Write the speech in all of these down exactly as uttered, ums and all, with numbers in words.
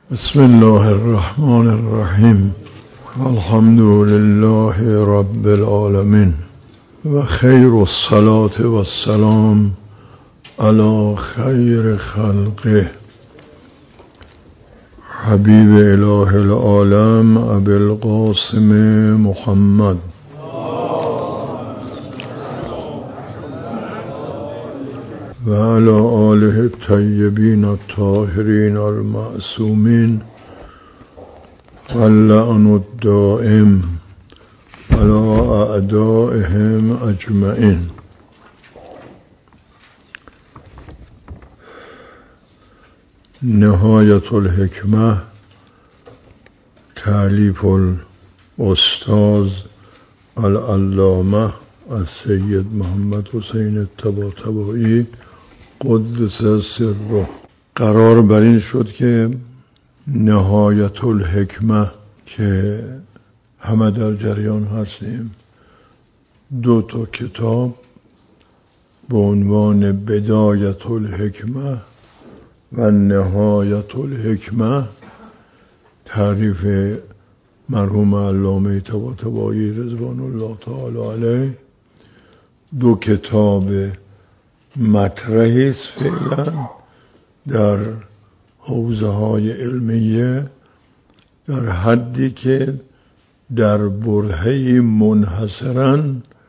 بسم الله الرحمن الرحیم. الحمد لله رب العالمین و خیر الصلاة و السلام علی خیر خلقه حبیب اله العالم ابی القاسم محمد و علی آله الطیبین الطاهرین المعصومین واللعن الدائم علی اعدائهم اجمعین. نهایت الحکمه، تألیف الاستاذ العلامه السید محمد حسین طباطبایی قدس سره. قرار بر این شد که نهایت الحکمه که همه در جریان هستیم، دو تا کتاب به عنوان بدایت الحکمه و نهایت الحکمه، تعریف مرحوم علامه طباطبایی رضوان الله تعالی علیه، دو کتاب مطرحی است فعلا در حوزه های علمیه، در حدی که در برهه منحصراً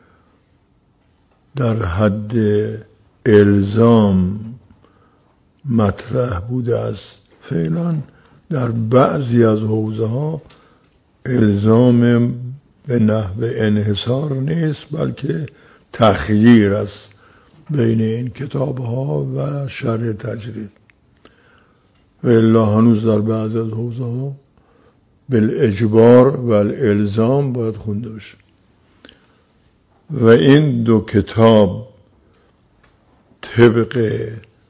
در حد الزام مطرح بوده است. فعلا در بعضی از حوزه ها الزام به نحو انحصار نیست، بلکه تخییر است بین این کتاب ها و شرح تجرید. و الا هنوز در بعض از حوزه ها بالاجبار و الالزام باید خونده بشه. و این دو کتاب طبق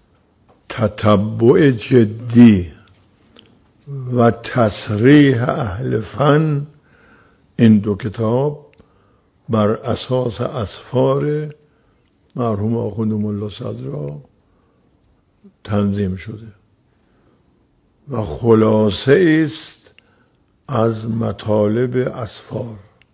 تتبع جدی و تصریح اهل فن، این دو کتاب بر اساس اسفار مرحوم آخوند ملا صدرا تنظیم شده و خلاصه است از مطالب اسفار.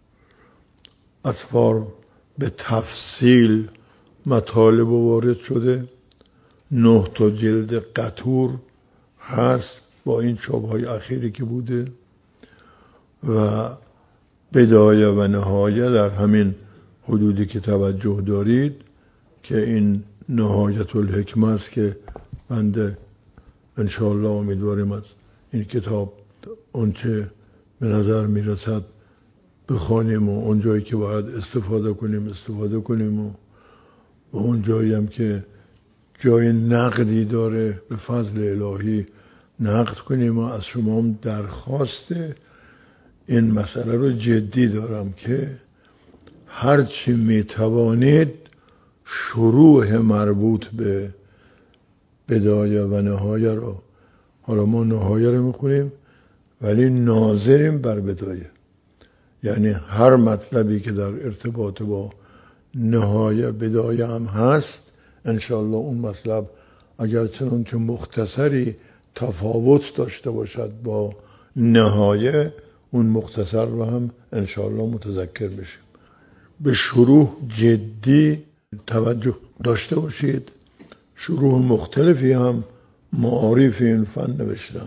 اسفار به تفصیل مطالب وارد شده، نه تا جلد قطور هست با این چاپ‌های اخیری که بوده و بدایه و نهایه در همین حدودی که توجه دارید که این نهایت الحکمه است که بنده انشاءالله امیدواریم از این کتاب اونچه به نظر میرسد بخوانیم و اون جایی که باید استفاده کنیم استفاده کنیم و اون جایی هم که جای نقدی داره به فضل الهی نقد کنیم. و از شما هم درخواست این مسئله رو جدی دارم که هرچی میتوانید شروح مربوط به بدایه و نهایه رو، حالا ما نهایه رو میخونیم ولی ناظریم بر بدایه، یعنی هر مطلبی که در ارتباط با نهایه بدایه هم هست انشاءالله اون مطلب اگر چنانچه مختصری تفاوت داشته باشد با نهایه، اون مختصر رو هم انشاءالله متذکر بشیم. به شروح جدی توجه داشته باشید. شروح مختلفی هم معارف این فن نوشتن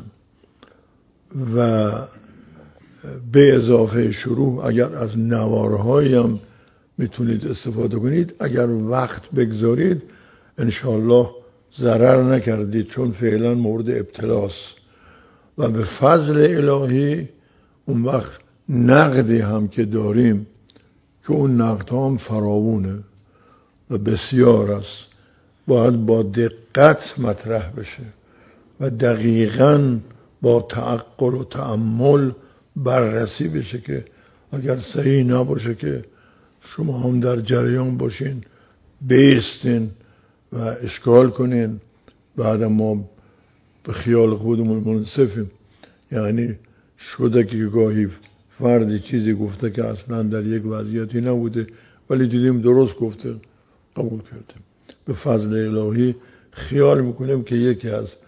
و به اضافه شروح اگر از نوارهایی هم میتونید استفاده کنید. اگر وقت بگذارید انشاءالله ضرر نکردید، چون فعلا مورد ابتلاست و به فضل الهی اون وقت نقدی هم که داریم که اون نقد هم فراوونه و بسیار است، باید با دقت مطرح بشه و دقیقاً با تعقل و تأمل بررسی بشه که اگر صحیح نباشه که شما هم در جریان باشین، بیستین و اشکال کنین، بعد ما به خیال خودمون منصفیم. یعنی شده که گاهی فردی چیزی گفته که اصلا در یک وضعیتی نبوده ولی دیدیم درست گفته، قبول کردیم. به فضل الهی خیال میکنیم که یکی از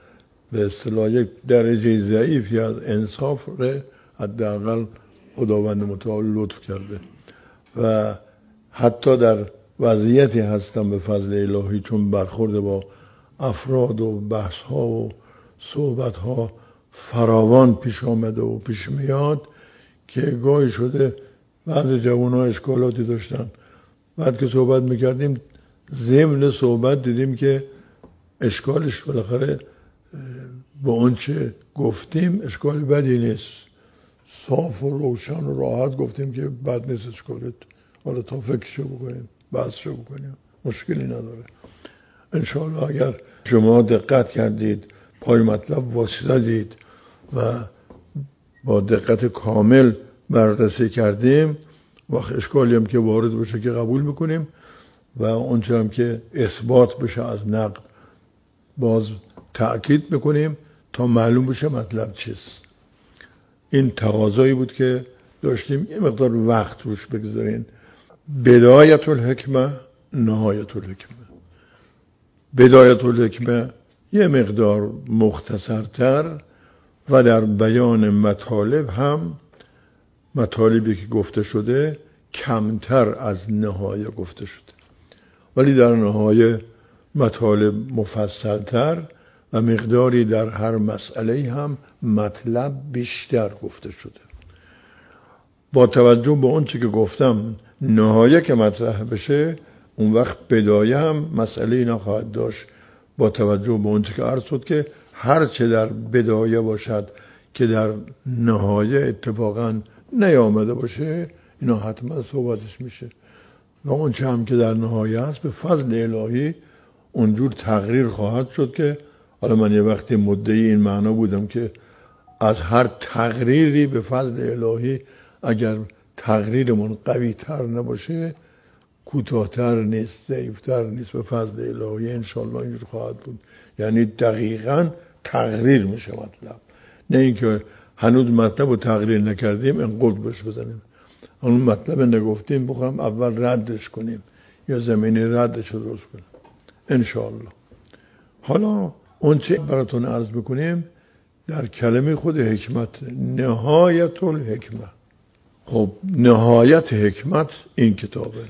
به اصطلاح یک درجه ضعیفی از انصاف رو حداقل خداوند متعال لطف کرده و حتی در وضعیتی هستم به فضل الهی چون برخورد با افراد و بحث ها و صحبت ها فراوان پیش آمده و پیش میاد که گاهی شده بعض جوان ها اشکالاتی داشتن، بعد که صحبت میکردیم ضمن صحبت دیدیم که اشکالش بالاخره با اونچه گفتیم اشکال بدی نیست، صاف و روشن و راحت گفتیم که بد نیست اشکالت، حالا تا فکرشو بکنیم بحثشو بکنیم مشکلی نداره. انشاءالله اگر شما دقت کردید پای مطلب واسطدید و با دقت کامل بررسی کردیم وقت اشکالی هم که وارد بشه که قبول میکنیم و اونچه هم که اثبات بشه از نقل باز تأکید میکنیم تا معلوم بشه مطلب چیست. این تقاضایی بود که داشتیم یه مقدار وقت روش بگذارین. بدایت الحکمه نهایت الحکمه. بدایت الحکمه یه مقدار مختصرتر و در بیان مطالب هم مطالبی که گفته شده کمتر از نهایه گفته شده، ولی در نهایه مطالب مفصلتر و مقداری در هر مسئله هم مطلب بیشتر گفته شده. با توجه به اون چی که گفتم نهایه که مطرح بشه اون وقت بدایه هم مسئله نخواهد داشت با توجه به اون چی که عرض شد که هر چه در بدایه باشد که در نهایه اتفاقا نیامده باشه اینا حتما صحبتش میشه و اون چه هم که در نهایه هست به فضل الهی اونجور تقریر خواهد شد که حالا من یه وقتی مدعی این معنا بودم که از هر تقریری به فضل الهی اگر تقریرمون قوی تر نباشه کوتاه‌تر نیست ضعیف‌تر نیست به فضل الهی انشالله اینجور خواهد بود. یعنی دقیقاً تقریر میشه مطلب، نه اینکه هنوز مطلب رو تقریر نکردیم این قلب بش بزنیم اون مطلب نگفتیم بخوام اول ردش کنیم یا زمینی ردش رو درست کنیم انشالله. حالا اون چه براتون عرض بکنیم در کلمه خود حکمت نهایت الحکمه. خب نهایت حکمت این کتابه.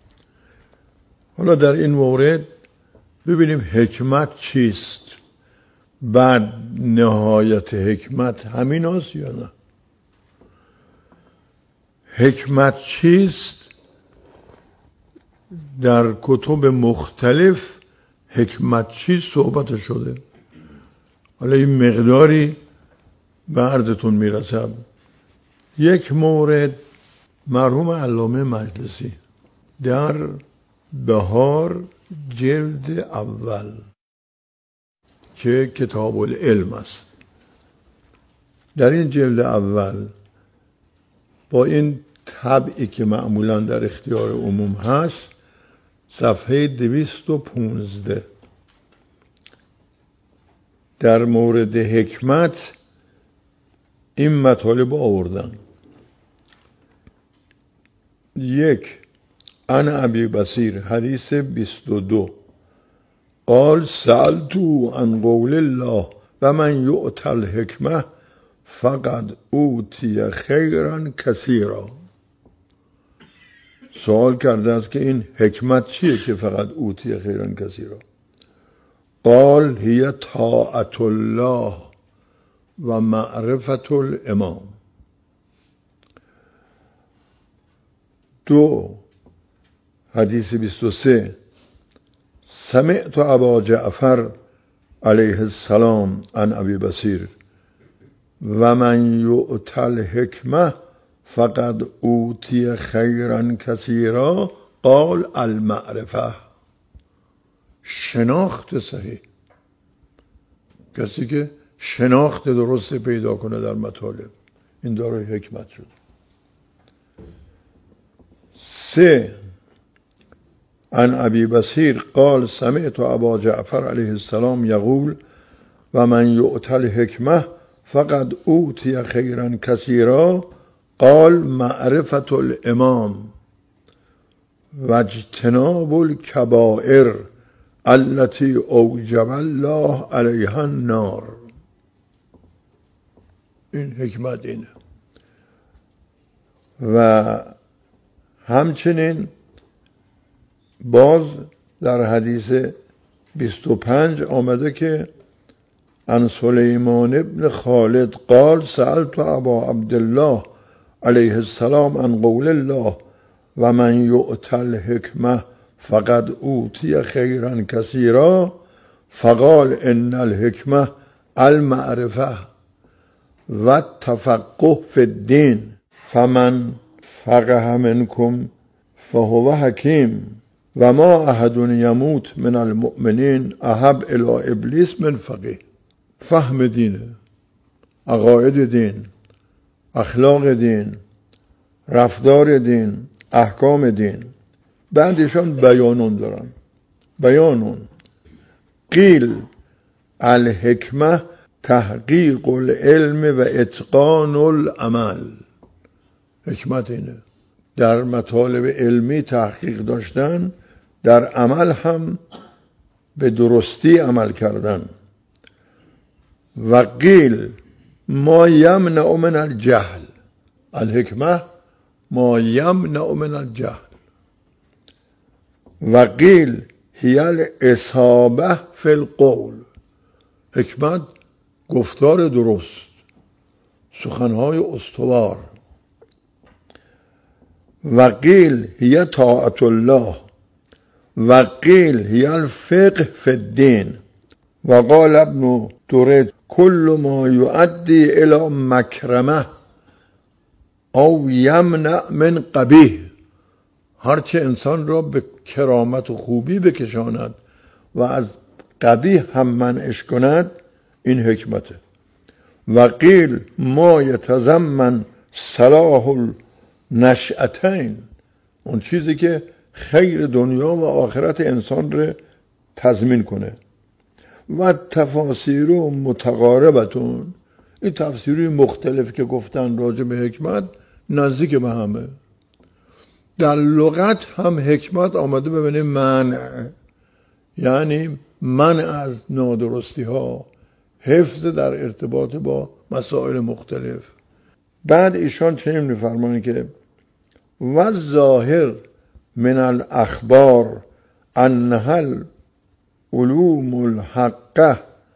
حالا در این مورد ببینیم حکمت چیست، بعد نهایت حکمت همین هست یا نه. حکمت چیست؟ در کتب مختلف حکمت چیست صحبت شده. حالا این مقداری به عرضتون میرسم. یک مورد مرحوم علامه مجلسی در بهار جلد اول که کتاب العلم است، در این جلد اول با این طبعی که معمولا در اختیار عموم هست صفحه دویست و پونزده در مورد حکمت این مطالب آوردن. یک عن ابی بصیر حدیث بیست و دو قال سألتو عن قول الله و من یؤت الحکمه فقد اوتی خیرا کثیرا. سوال کرده است که این حکمت چیه که فقط اوتی خیرا کثیرا؟ قال هی طاعت الله و معرفت الامام. دو حدیث بیست و سه سمعت ابا جعفر علیه السلام عن ابی بصیر و من یؤت الحکمه فقد اوتی خیرا کثیرا قال المعرفه. شناخت صحیح، کسی که شناخت درست پیدا کنه در مطالب این دارای حکمت شد. سه عن ابی بصیر قال سمعت ابا جعفر علیه السلام یقول و من یؤت الحکمه فقد اوتی خیرا کثیرا قال معرفت الامام و اجتناب الکبائر التي اوجب الله علیها النار. این حکمت اینه. و همچنین باز در حدیث بیست و پنج آمده که عن سلیمان ابن خالد قال سألت ابا عبدالله علیه السلام عن قول الله و من یؤت الحکمه فقد اوتی خیرا کثیرا فقال ان الحکمه المعرفه و التفقه فی الدین فمن فقه منکم فهو حکیم و ما احد یموت من المؤمنین احب الی ابلیس من فقیه. فهم دینه، عقاید دین، اخلاق دین، رفتار دین، احکام دین. بعدشان بیانون دارن. بیانون قیل الحکمه تحقیق العلم و اتقان العمل. حکمت اینه در مطالب علمی تحقیق داشتن، در عمل هم به درستی عمل کردن. و قیل ما یمنع من الجهل. الحکمه ما یمنع من الجهل. و قیل هی الاصابه فی القول. حکمت گفتار درست، سخنهای استوار. و قیل هی طاعت الله. و قیل هی الفقه فی الدین. و قال ابن درید کل ما یؤدی الی مکرمه او یمنع من قبیح. هرچه انسان را به کرامت و خوبی بکشاند و از قبیح هم منعش کند، این حکمته. و قیل ما یتضمن صلاح النشأتین. اون چیزی که خیر دنیا و آخرت انسان را تضمین کنه. و تفاسیر متقاربتون. این تفسیری مختلف که گفتن راجع به حکمت نزدیک به همه. در لغت هم حکمت آمده به معنی منع، یعنی منع از نادرستی ها، حفظ در ارتباط با مسائل مختلف. بعد ایشان چنین می‌فرمایند که و ظاهر من الاخبار انها علوم الحقه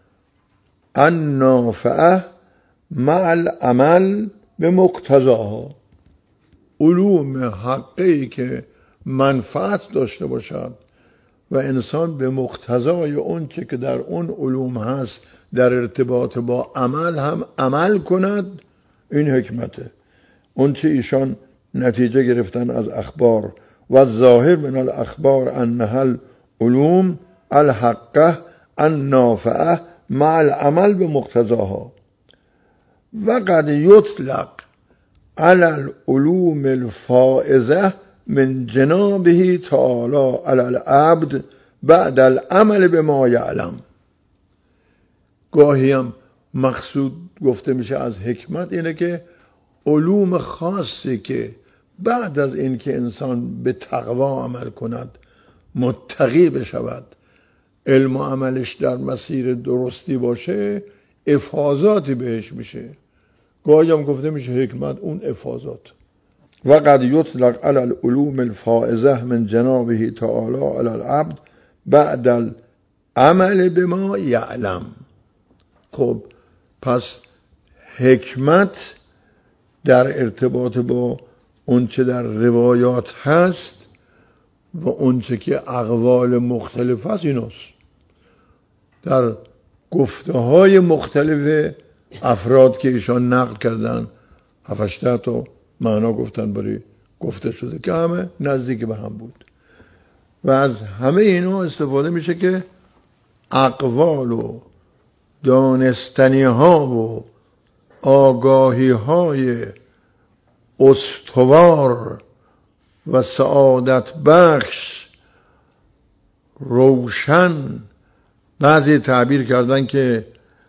النافعه مع العمل به مقتضاها. علوم حقی که منفعت داشته باشد و انسان به مقتضای اون چه که در اون علوم هست در ارتباط با عمل هم عمل کند، این حکمته. اون چه ایشان نتیجه گرفتن از اخبار. و ظاهر من الاخبار انها العلوم الحقه النافعه مع العمل به مقتضاها. و قد یطلق على العلوم الفائزه من جنابه تعالی علی العبد بعد العمل بما یعلم. گاهی هم مقصود گفته میشه از حکمت اینه که علوم خاصی که بعد از این که انسان به تقوا عمل کند، متقی بشود، علم و عملش در مسیر درستی باشه، افاضاتی بهش میشه. گاهی هم گفته میشه حکمت اون افاضات. و قد یطلق علی العلوم الفائزه من جنابه تعالی علی العبد بعد العمل بما یعلم. خب پس حکمت در ارتباط با اون چه در روایات هست و اون چه که اقوال مختلف هست ایناست. در گفته های مختلف افراد که ایشان نقل کردن هفت تا معنا گفتن برای گفته شده که همه نزدیک به هم بود. و از همه اینا استفاده میشه که اقوال و دانستنی ها و آگاهی های استوار و سعادت بخش روشن، بعضی تعبیر کردن که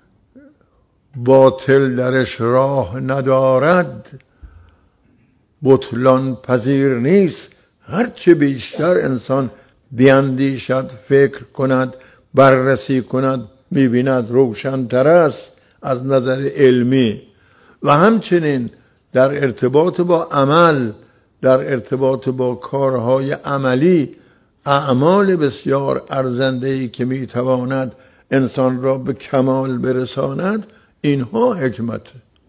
باطل درش راه ندارد، بطلان پذیر نیست. هرچه بیشتر انسان بیاندیشد، فکر کند، بررسی کند، میبیند روشن‌تر است از نظر علمی و همچنین در ارتباط با عمل، در ارتباط با کارهای عملی، اعمال بسیار ارزنده‌ای که میتواند انسان را به کمال برساند، اینها حکمت.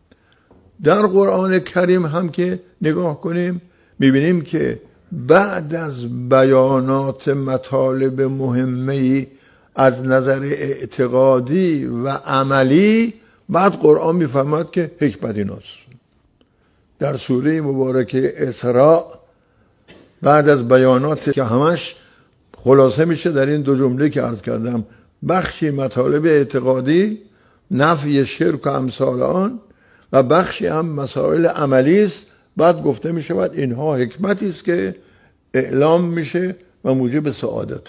در قرآن کریم هم که نگاه کنیم میبینیم که بعد از بیانات مطالب مهمه‌ای از نظر اعتقادی و عملی، بعد قرآن میفهمد که حکمت ایناست. در سوره مبارکه اسراء بعد از بیانات که همش خلاصه میشه در این دو جمله که عرض کردم، بخشی مطالب اعتقادی، نفی شرک و امثال آن، و بخشی هم مسائل عملی است. بعد گفته میشه بعد اینها حکمتی است که اعلام میشه و موجب سعادت.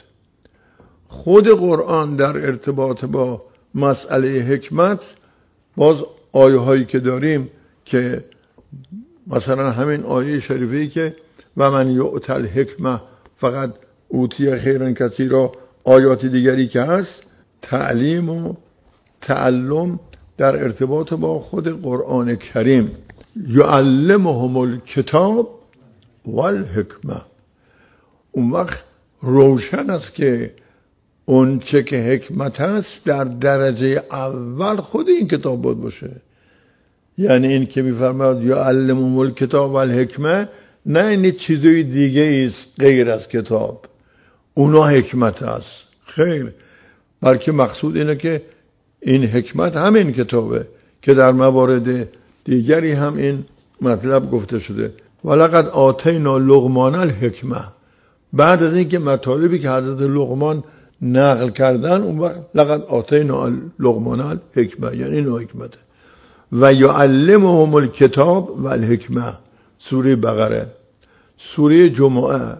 خود قرآن در ارتباط با مسئله حکمت، باز آیه هایی که داریم که مثلا همین آیه شریفی که و من یؤت الحکمه فقط اوتی خیرا کثیرا، آیات دیگری که هست، تعلیم و تعلم در ارتباط با خود قرآن کریم. یعلمهم الکتاب والحکمه. اون وقت روشن است که اون چه که حکمت هست در درجه اول خود این کتاب بود باشه. یعنی این که میفرماد یعلمهم الکتاب والحکمه، نه این چیزی دیگه است غیر از کتاب اونا حکمت هست، خیر، بلکه مقصود اینه که این حکمت همین کتابه که در موارد دیگری هم این مطلب گفته شده. ولقد آتینا لقمان الحکمه. بعد از اینکه مطالبی که حضرت لقمان نقل کردن، اون وقت لقد آتینا لقمان الحکمه، یعنی این حکمته. و یعلمهم الکتاب والحکمه، سوره بقره. سوره جمعه،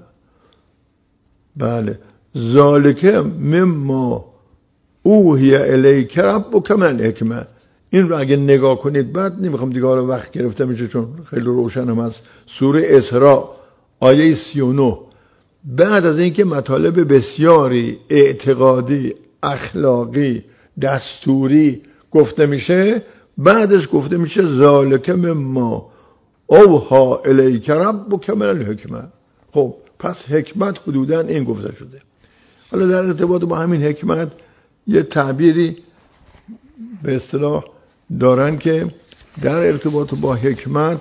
بله، ذالک مما اوحی الیک ربک من الحکمه. این رو اگه نگاه کنید، بعد نمیخوام دیگه حالا وقت گرفته میشه چون خیلی روشن هم هست. سوره اسراء آیه سی و نه، بعد از اینکه مطالب بسیاری اعتقادی، اخلاقی، دستوری گفته میشه، بعدش گفته میشه ذالک مما اوحی الیک ربک من الحکمه. خب پس حکمت حدوداً این گفته شده. حالا در ارتباط با همین حکمت یه تعبیری به اصطلاح دارن که در ارتباط با حکمت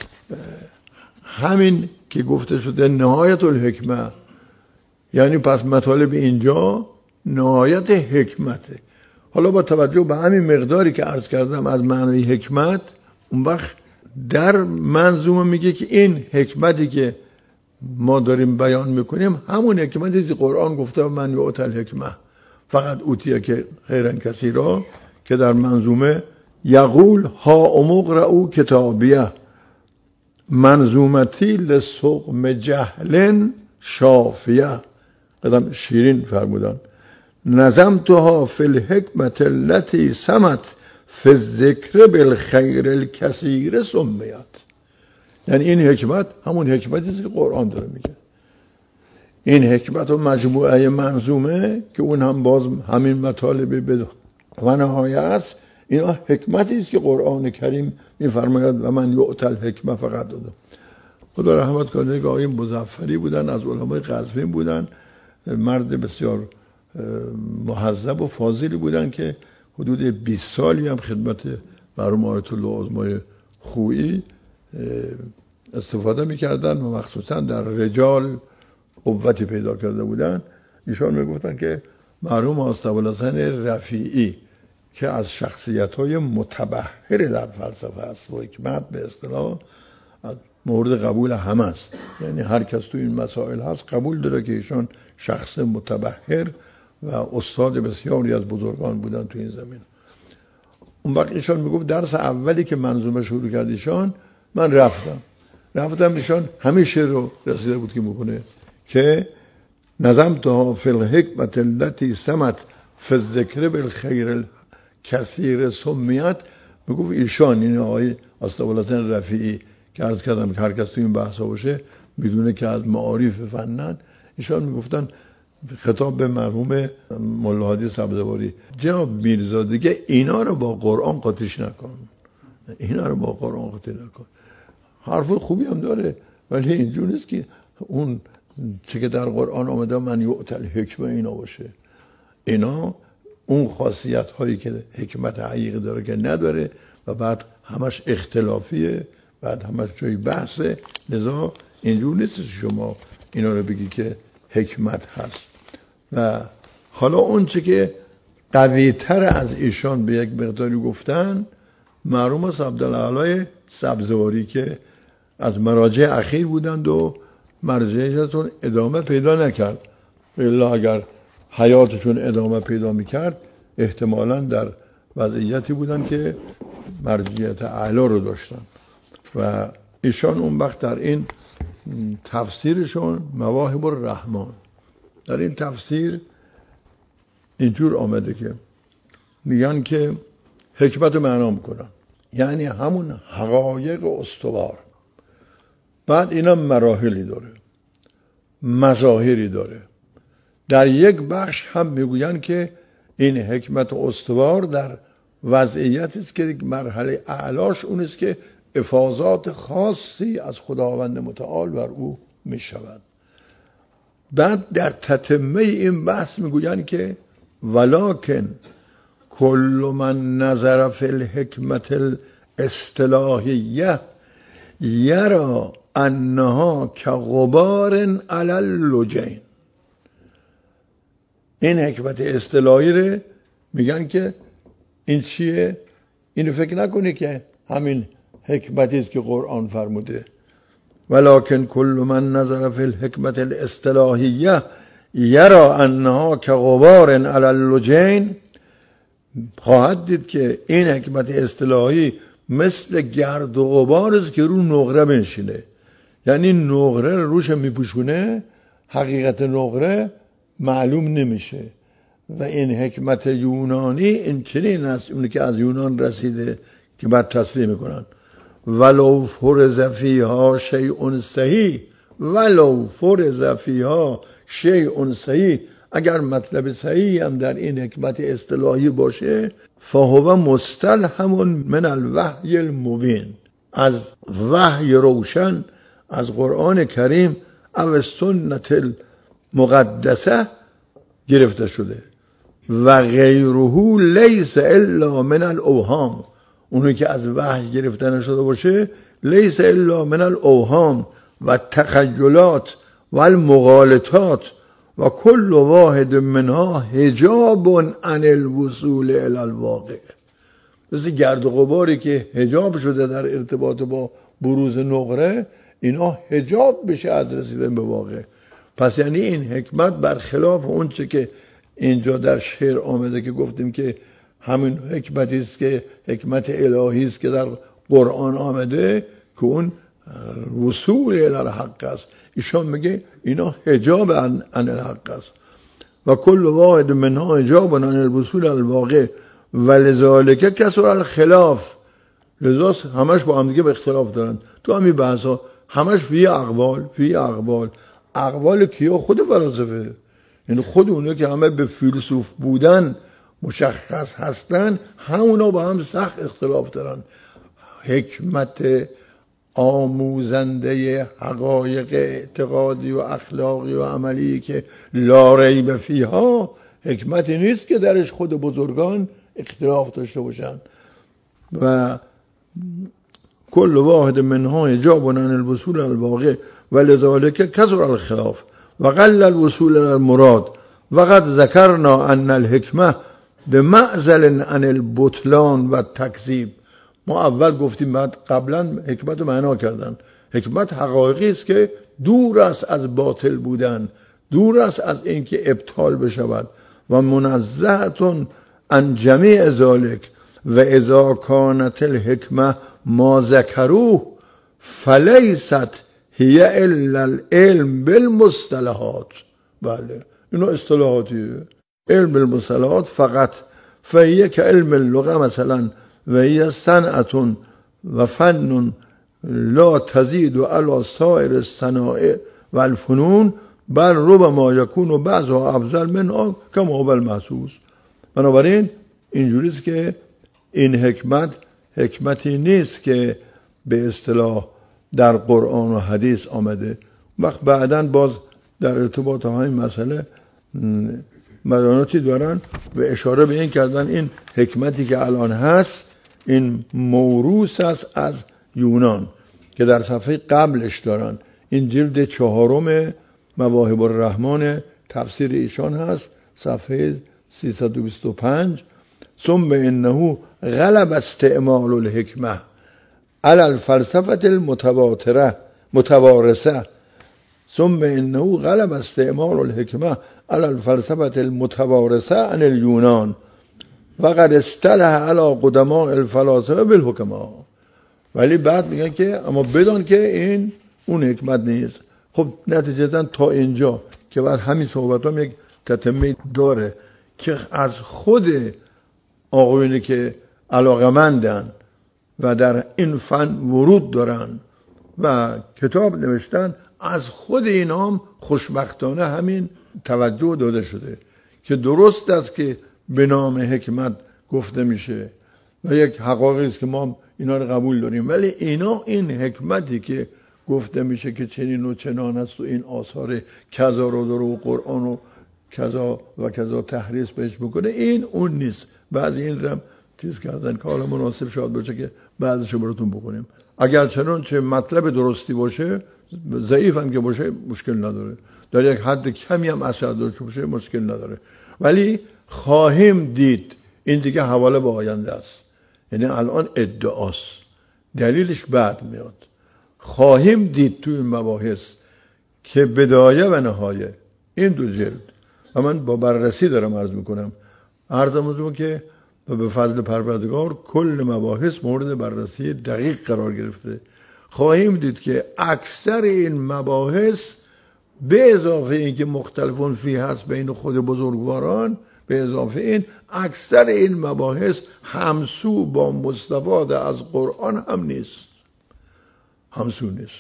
همین که گفته شده نهایت الحکمه، یعنی پس مطالب اینجا نهایت حکمته. حالا با توجه به همین مقداری که عرض کردم از معنی حکمت، اون وقت در منظومه میگه که این حکمتی که ما داریم بیان میکنیم همون حکمتی که قرآن گفته من یؤت الحکمه فقط اوتیه که خیرا کثیرا، که در منظومه یقول ها امقرؤ کتابیه منظومتی لسقم جهل شافیه. قدم شیرین فرمودن نظمتها فی الحکمت التي سمت فی الذکر بالخیر الکثیر سمیت. یعنی این حکمت همون حکمتی که قرآن داره میگه. این حکمت و مجموعه منظومه که اون هم باز همین مطالب به و نهایه است، اینا حکمتی است که قرآن کریم میفرماید و من یؤت الحکمه فقط داده. خدا رحمت کنه که آقای مظفری بودن، از علمای قزوین بودن، مرد بسیار مهذب و فاضلی بودن که حدود بیست سالی هم خدمت مرحوم آیت الله عظمای خویی استفاده میکردن و مخصوصا در رجال قوتی پیدا کرده بودن. ایشان میگفتن که مرحوم آستابالحسن رفیعی که از شخصیت‌های متبحر در فلسفه است و حکمت به اصطلاح مورد قبول همه است، یعنی هر کس تو این مسائل هست قبول داره که ایشان شخص متبحر و استاد بسیاری از بزرگان بودن تو این زمین. اون وقت ایشان میگفت درس اولی که منظومه شروع کرد ایشان، من رفتم رفتم ایشان همیشه رو رسیده بود که میکنه که نظمتها فی الحکمت التي سمت فی الذکر بالخیر الکثیر سمیت. میگفت ایشان، این آقای آستابالحسن رفیعی که عرض کردم که هر کس تو این بحثا باشه بدونه که از معارف فنن، ایشان میگفتن خطاب به مرحوم مولا هادی سبزواری، جناب میرزا دیگه اینا رو با قرآن قاطیش نکن. اینا رو با قرآن قاطی نکن. حرف خوبی هم داره ولی اینجور نیست که اون چه که در قرآن آمده من یؤتی الحکمه اینا باشه. اینا اون خاصیت هایی که حکمت حقیقی داره که نداره و بعد همش اختلافیه، بعد همش جای بحثه. لذا اینجور نیست شما اینا رو بگی که حکمت هست. و حالا اون چه که قوی تر از ایشان به یک مقداری گفتن معلوم است عبدالعلی سبزواری که از مراجع اخیر بودند و مرجعشون ادامه پیدا نکرد. الا اگر حیاتشون ادامه پیدا میکرد احتمالاً در وضعیتی بودن که مرجعیت اعلی رو داشتن و ایشان اون وقت در این تفسیرشون مواهب الرحمن در این تفسیر اینجور آمده که میگن که حکمت معنا میکنن یعنی همون حقایق استوار. بعد اینا مراحلی داره، مظاهری داره. در یک بخش هم میگوین که این حکمت استوار در وضعیتی است که مرحله اعلاش اون است که افاضات خاصی از خداوند متعال بر او میشود. بعد در تتمه این بحث میگوین که ولکن کل من نظر فی الحکمت الاصطلاحیه یرا انها کغبار علی اللجین. این حکمت اصطلاحی رو میگن که این چیه؟ اینو فکر نکنی که همین حکمتی است که قرآن فرموده. ولکن کل من نظر فی الحکمت الاصطلاحیه یرا انها کغبار علی اللجین. خواهد دید که این حکمت اصطلاحی مثل گرد و غبار است که رو نقره بنشینه. یعنی نقره روش میپوشونه، حقیقت نقره معلوم نمیشه. و این حکمت یونانی این چنین است، اونی که از یونان رسیده که بعد تصریح میکنن ولو فرض فیها شیء صحیح، ولو فرض فیها شیء صحیح، اگر مطلب صحیح هم در این حکمت اصطلاحی باشه فهو مستلهم من الوحی المبین، از وحی روشن از قرآن کریم او سنت المقدسه گرفته شده. و غیره لیس الا من الاوهام، اونی که از وحی گرفته نشده باشه لیس الا من الاوهام و تخیلات و المغالطات و کل واحد منها حجاب عن الوصول الی الواقع. مثل گرد و غباری که حجاب شده در ارتباط با بروز نقره، اینا حجاب بشه از رسیدن به واقع. پس یعنی این حکمت برخلاف اون چه که اینجا در شعر آمده که گفتیم که همین حکمتی است که حکمت الهی است که در قرآن آمده که اون وصول الی الحق است. ایشان میگه اینا حجاب عن الحق است. و کل واحد منها حجاب عن الوصول الی الواقع ولذالک کثر الخلاف. لذا همش با هم دیگه به اختلاف دارن تو همین بحثا، همش فی اقوال فی اقوال. اقوال کیا؟ خود فلاسفه، یعنی خود اونها که همه به فیلسوف بودن مشخص هستن، همونا با هم سخت اختلاف دارن. حکمت آموزنده حقایق اعتقادی و اخلاقی و عملی که لا ریب فیها حکمتی نیست که درش خود بزرگان اختلاف داشته باشن. و کل واحد منها حجاب عن الوصول الی الواقع ولذالک کثر الخلاف و قل الوصول الی المراد و قد ذکرنا ان الحکمه بمعزل عن البطلان و تکذیب. ما اول گفتیم بعد قبلا حکمت رو معنا کردن. حکمت حقایقی است که دور است از باطل بودن، دور است از اینکه ابطال بشود و منزهتون عن جمیع ذالک و اذا کانت الحکمه ما ذکروه فلیست هی الا العلم بالمصطلحات. بله اینا اصطلاحاتیه. علم بالمصطلحات فقط فهیه که علم اللغه مثلا و هی صنعت و فن لا تزید علی سایر الصنائع و الفنون بل ربما یکون بعضها افضل منها کما هو المحسوس. بنابراین اینجوریست که این حکمت حکمتی نیست که به اصطلاح در قرآن و حدیث آمده. وقت بعداً باز در ارتباط های مسئله مداناتی دارن و اشاره به این کردن این حکمتی که الان هست این موروث است از یونان که در صفحه قبلش دارن. این جلد چهارم مواهب الرحمن تفسیر ایشان هست، صفحه سیصد و بیست و پنج. ثم انه غلب استعمال الحکمه علی الفلسفه المتواتره متوارثه ثم انه غلب استعمال الحکمه علی الفلسفه المتوارثه عن اليونان وقد اصطلح علی قدماء الفلاسفه بالحکماء. ولی بعد میگن که اما بدان که این اون حکمت نیست. خب نتیجتا تا اینجا که بعد همین صحبت هم یک تتمه داره که از خود آقایونی که علاقمندن و در این فن ورود دارن و کتاب نوشتن، از خود این هم خوشبختانه همین توجه داده شده که درست است که به نام حکمت گفته میشه و یک حقایقی است که ما اینا رو قبول داریم، ولی اینا این حکمتی که گفته میشه که چنین و چنان است و این آثار کذا رو داره و قرآن و کذا و کذا تحریف بهش بکنه، این اون نیست. بعضی این رو هم چیز کردن که حالا مناسب شاید باشه که بعضیشو براتون بکنیم. اگر چنانچه مطلب درستی باشه، ضعیف هم که باشه مشکل نداره، در یک حد کمی هم اثر داشته باشه مشکل نداره، ولی خواهیم دید. این دیگه حواله به آینده است، یعنی الان ادعاست، دلیلش بعد میاد. خواهیم دید تو این مباحث که بدایه و نهایه این دو جلد و من با بررسی دارم عرض میکنم، عرضم میکنم که به فضل پروردگار کل مباحث مورد بررسی دقیق قرار گرفته. خواهیم دید که اکثر این مباحث به اضافه این که مختلفون فی هست بین خود بزرگواران، به اضافه این اکثر این مباحث همسو با مستفاده از قرآن هم نیست، همسو نیست.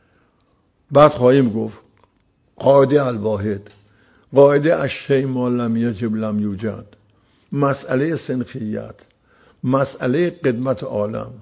بعد خواهیم گفت قاعده الواحد، قاعده الشیء ما لم یجب لم یوجد، مسئله سنخیت، مسئله قدمت عالم،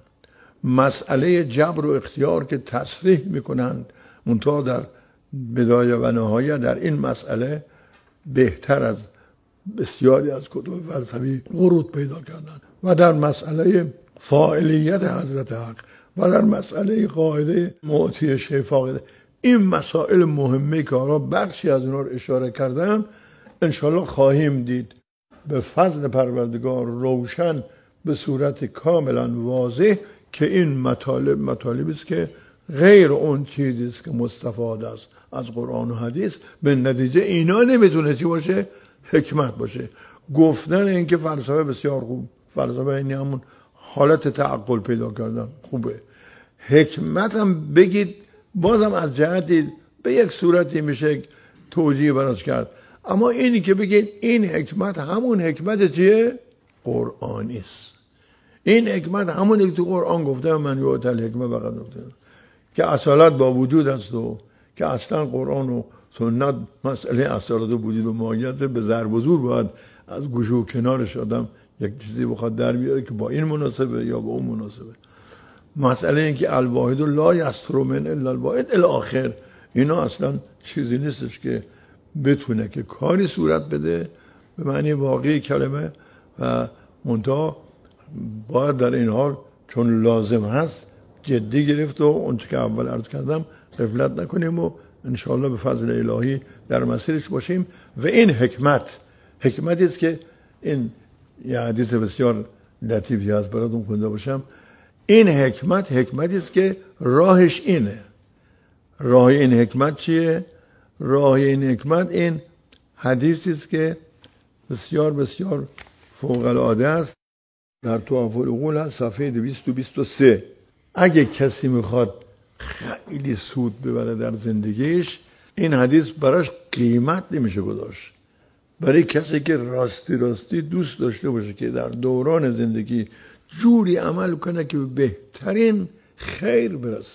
مسئله جبر و اختیار که تصریح میکنند منتها در بدایه و نهایه در این مسئله بهتر از بسیاری از کتب فلسفی ورود پیدا کردن و در مسئله فاعلیت حضرت حق و در مسئله قاعده معطی شفاقه. این مسائل مهمه که را بخشی از اونها رو اشاره کردم، انشالله خواهیم دید به فضل پروردگار روشن به صورت کاملا واضح که این مطالب مطالبی است که غیر اون چیزی است که مستفاد است از قرآن و حدیث. به نتیجه اینا نمیتونه چی باشه؟ حکمت باشه. گفتن این که فلسفه بسیار خوب، فلسفه این همون حالت تعقل پیدا کردن خوبه. حکمت هم بگید بازم از جهتی به یک صورتی میشه توجیه براش کرد، اما اینی که بگید این حکمت همون حکمت چیه؟ قرآنی است. این حکمت همونی که تو قرآن گفته من یوت الحکمه فقط گفته که اصالت با وجود است و که اصلا قرآن و سنت مسئله اصالت و وجود و ماهیت به ضرب و زور باید از گوشه و کنارش آدم یک چیزی بخواد در بیاره که با این مناسبه یا با اون مناسبه. مسئله این که الواحد لا یستر من الا الواحد الاخر، اینا اصلا چیزی نیستش که بتونه که کاری صورت بده به معنی واقعی کلمه و منتها باید در این حال چون لازم هست جدی گرفت و اونچه که اول عرض کردم غفلت نکنیم و انشاءالله به فضل الهی در مسیرش باشیم. و این حکمت حکمتی است که این یه حدیث بسیار لطیفی هست براتون خونده باشم. این حکمت حکمتی است که راهش اینه. راه این حکمت چیه؟ راه این حکمت این حدیثی است که بسیار بسیار فوق العاده است، در طواف العقول هست، صفحه دویست و بیست و سه. اگه کسی میخواد خیلی سود ببره در زندگیش، این حدیث براش قیمت نمیشه گذاشت. برای کسی که راستی راستی دوست داشته باشه که در دوران زندگی جوری عمل کنه که بهترین خیر برسه.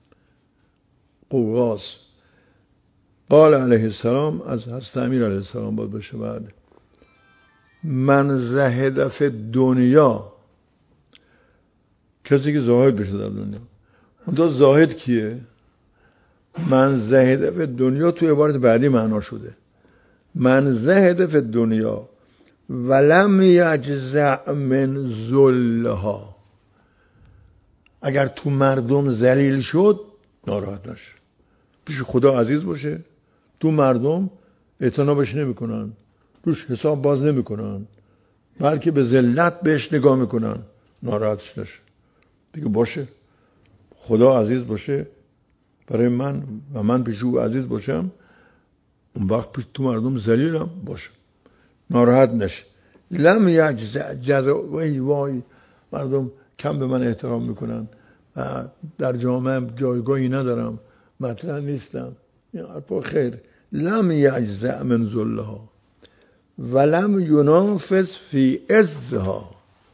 قواس قال علیه السلام، از حضرت امیر علیه السلام باید باشه، بعد من زهد فی دنیا کسی که زاهد بشه در دنیا. اون زاهد کیه؟ من زهد فی دنیا تو عبارت بعدی معنا شده. من زهد فی دنیا ولم یجزع من ذلها. اگر تو مردم ذلیل شد ناراحت نشه، پیش خدا عزیز باشه، تو مردم اعتنا بهش نمیکنن، روش حساب باز نمیکنن، بلکه به ذلت بهش نگاه میکنن، ناراحتش نشه، دیگه باشه خدا عزیز باشه برای من و من پیش او عزیز باشم، اون وقت پیش تو مردم ذلیلم باشه، ناراحت نشه. لم یجزع جزع. وای وای مردم کم به من احترام میکنن و در جامعه جایگاهی ندارم، مطرح نیستم، این حرفا خیر. لم یجزع من ذلها ولم ینافس فی عزها.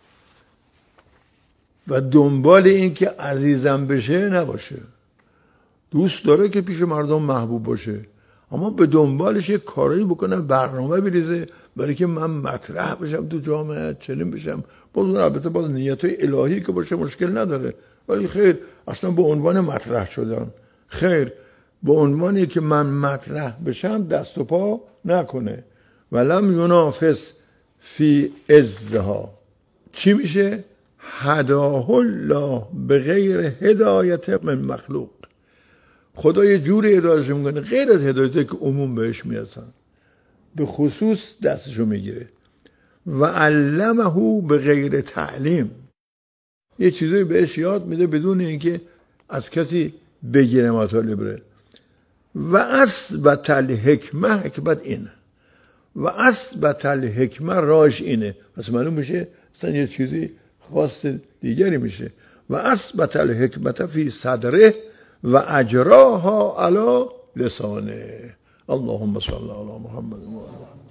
و دنبال این که عزیزم بشه نباشه. دوست داره که پیش مردم محبوب باشه، اما به دنبالش یه کارایی بکنه، برنامه بریزه برای که من مطرح بشم تو جامعه، چنین بشم. باز البته باز نیتای الهی که باشه مشکل نداره، ولی خیر اصلا به عنوان مطرح شدن خیر، به عنوانی که من مطرح بشم دست و پا نکنه. ولم ینافس فی عزها. چی میشه؟ هداه الله به غیر هدایت من مخلوق. خدا یه جوری هدایتش میکنه غیر از هدایتی که عموم بهش میرسن، به خصوص دستشو میگیره. و علمه به غیر تعلیم. یه چیزایی بهش یاد میده بدون اینکه از کسی بگیره مطالب ره. و اثبت الحکمه. حکمت اینه و اثبت الحکمه راش اینه، پس معلوم میشه اصلا یه چیزی خاص دیگری میشه. و اثبت الحکمت فی صدره و اجراها علی لسانه. اللهم صل علی محمد و آله